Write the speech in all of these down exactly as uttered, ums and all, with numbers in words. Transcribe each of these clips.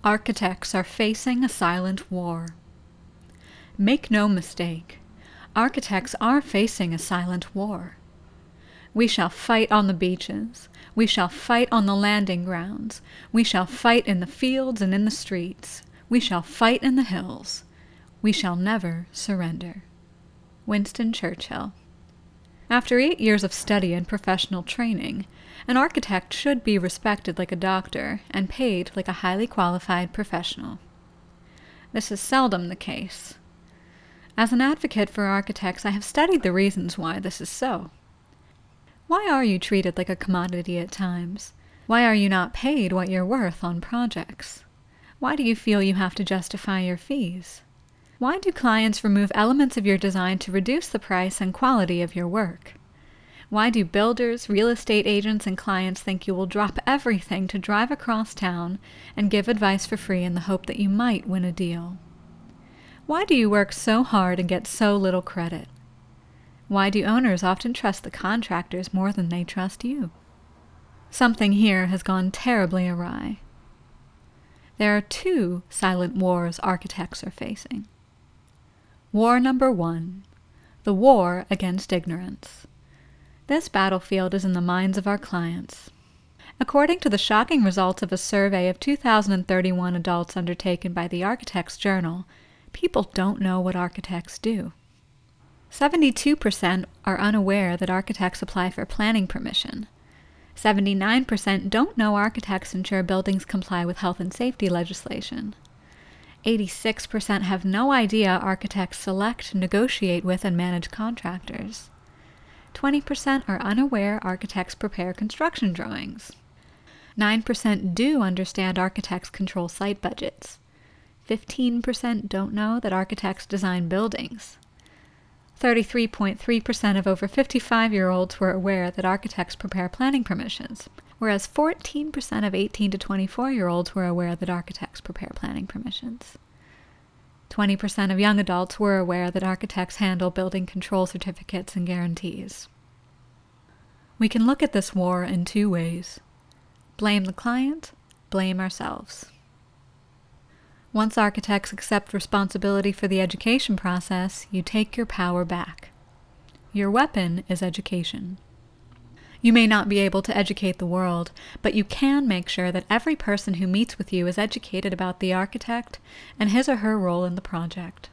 Architects are facing a silent war. Make no mistake, architects are facing a silent war. We shall fight on the beaches. We shall fight on the landing grounds. We shall fight in the fields and in the streets. We shall fight in the hills. We shall never surrender. Winston Churchill. After eight years of study and professional training, an architect should be respected like a doctor and paid like a highly qualified professional. This is seldom the case. As an advocate for architects, I have studied the reasons why this is so. Why are you treated like a commodity at times? Why are you not paid what you're worth on projects? Why do you feel you have to justify your fees? Why do clients remove elements of your design to reduce the price and quality of your work? Why do builders, real estate agents, and clients think you will drop everything to drive across town and give advice for free in the hope that you might win a deal? Why do you work so hard and get so little credit? Why do owners often trust the contractors more than they trust you? Something here has gone terribly awry. There are two silent wars architects are facing. War number one, the war against ignorance. This battlefield is in the minds of our clients. According to the shocking results of a survey of two thousand thirty-one adults undertaken by the Architects Journal, people don't know what architects do. seventy-two percent are unaware that architects apply for planning permission. seventy-nine percent don't know architects ensure buildings comply with health and safety legislation. eighty-six percent have no idea architects select, negotiate with, and manage contractors. twenty percent are unaware architects prepare construction drawings. nine percent do understand architects control site budgets. fifteen percent don't know that architects design buildings. thirty-three point three percent of over fifty-five-year-olds were aware that architects prepare planning permissions, whereas fourteen percent of eighteen to twenty-four-year-olds were aware that architects prepare planning permissions. twenty percent of young adults were aware that architects handle building control certificates and guarantees. We can look at this war in two ways. Blame the client, blame ourselves. Once architects accept responsibility for the education process, you take your power back. Your weapon is education. You may not be able to educate the world, but you can make sure that every person who meets with you is educated about the architect and his or her role in the project.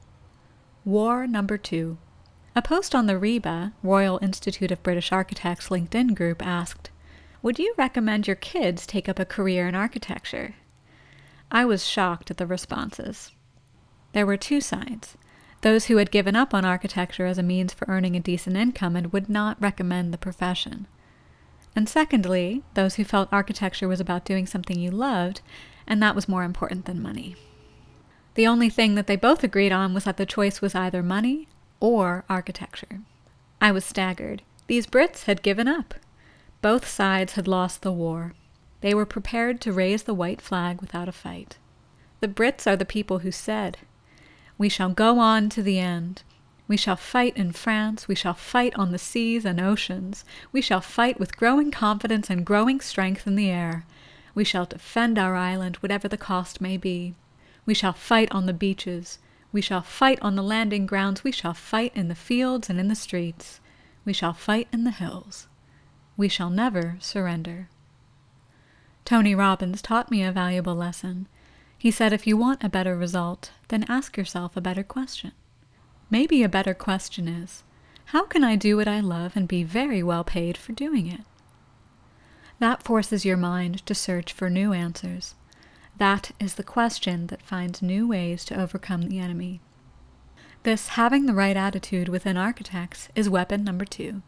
War number two. A post on the R I B A, Royal Institute of British Architects LinkedIn group asked, "Would you recommend your kids take up a career in architecture?" I was shocked at the responses. There were two sides. Those who had given up on architecture as a means for earning a decent income and would not recommend the profession. And secondly, those who felt architecture was about doing something you loved, and that was more important than money. The only thing that they both agreed on was that the choice was either money or architecture. I was staggered. These Brits had given up. Both sides had lost the war. They were prepared to raise the white flag without a fight. The Brits are the people who said, "We shall go on to the end. We shall fight in France. We shall fight on the seas and oceans. We shall fight with growing confidence and growing strength in the air. We shall defend our island, whatever the cost may be. We shall fight on the beaches. We shall fight on the landing grounds. We shall fight in the fields and in the streets. We shall fight in the hills. We shall never surrender." Tony Robbins taught me a valuable lesson. He said, if you want a better result, then ask yourself a better question. Maybe a better question is, how can I do what I love and be very well paid for doing it? That forces your mind to search for new answers. That is the question that finds new ways to overcome the enemy. This having the right attitude within architects is weapon number two.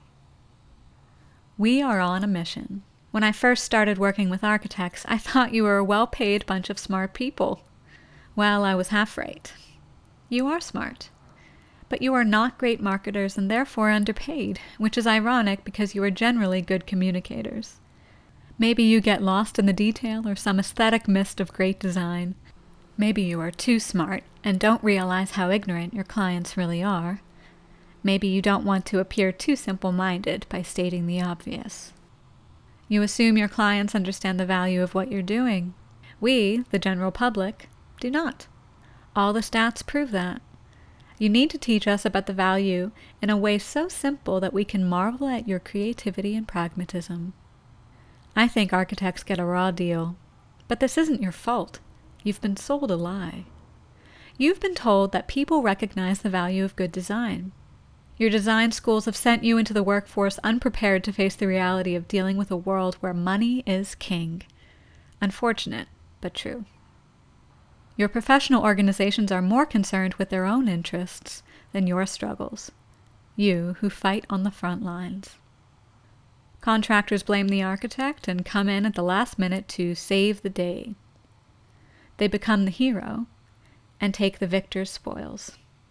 We are on a mission. When I first started working with architects, I thought you were a well-paid bunch of smart people. Well, I was half right. You are smart. But you are not great marketers and therefore underpaid, which is ironic because you are generally good communicators. Maybe you get lost in the detail or some aesthetic mist of great design. Maybe you are too smart and don't realize how ignorant your clients really are. Maybe you don't want to appear too simple-minded by stating the obvious. You assume your clients understand the value of what you're doing. We, the general public, do not. All the stats prove that. You need to teach us about the value in a way so simple that we can marvel at your creativity and pragmatism. I think architects get a raw deal, but this isn't your fault. You've been sold a lie. You've been told that people recognize the value of good design. Your design schools have sent you into the workforce unprepared to face the reality of dealing with a world where money is king. Unfortunate, but true. Your professional organizations are more concerned with their own interests than your struggles. You who fight on the front lines. Contractors blame the architect and come in at the last minute to save the day. They become the hero and take the victor's spoils.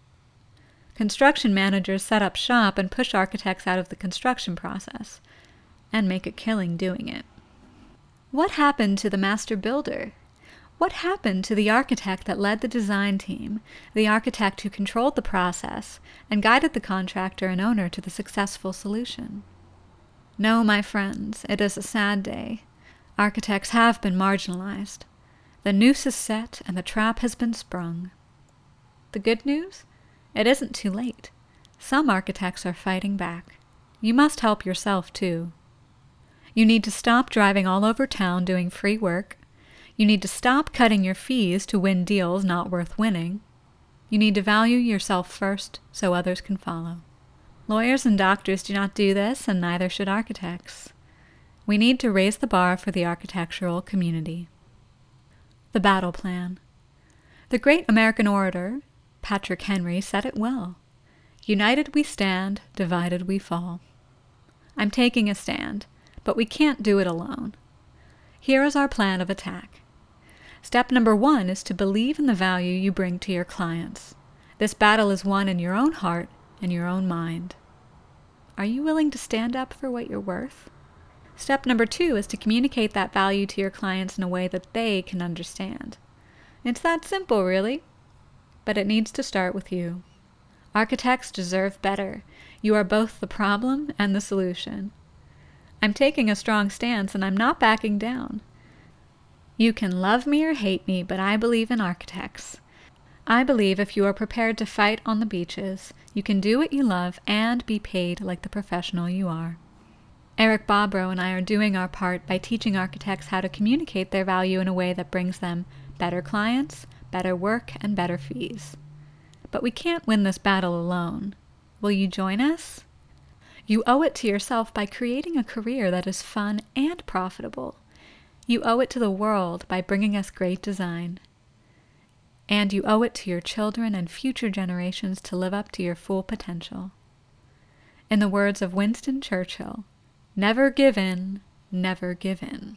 Construction managers set up shop and push architects out of the construction process and make a killing doing it. What happened to the master builder? What happened to the architect that led the design team, the architect who controlled the process and guided the contractor and owner to the successful solution? No, my friends, it is a sad day. Architects have been marginalized. The noose is set and the trap has been sprung. The good news? It isn't too late. Some architects are fighting back. You must help yourself, too. You need to stop driving all over town doing free work. You need to stop cutting your fees to win deals not worth winning. You need to value yourself first so others can follow. Lawyers and doctors do not do this, and neither should architects. We need to raise the bar for the architectural community. The battle plan. The great American orator, Patrick Henry, said it well. United we stand, divided we fall. I'm taking a stand, but we can't do it alone. Here is our plan of attack. Step number one is to believe in the value you bring to your clients. This battle is won in your own heart and your own mind. Are you willing to stand up for what you're worth? Step number two is to communicate that value to your clients in a way that they can understand. It's that simple, really. But it needs to start with you. Architects deserve better. You are both the problem and the solution. I'm taking a strong stance and I'm not backing down. You can love me or hate me, but I believe in architects. I believe if you are prepared to fight on the beaches, you can do what you love and be paid like the professional you are. Eric Bobrow and I are doing our part by teaching architects how to communicate their value in a way that brings them better clients, better work, and better fees. But we can't win this battle alone. Will you join us? You owe it to yourself by creating a career that is fun and profitable. You owe it to the world by bringing us great design. And you owe it to your children and future generations to live up to your full potential. In the words of Winston Churchill, never give in, never give in.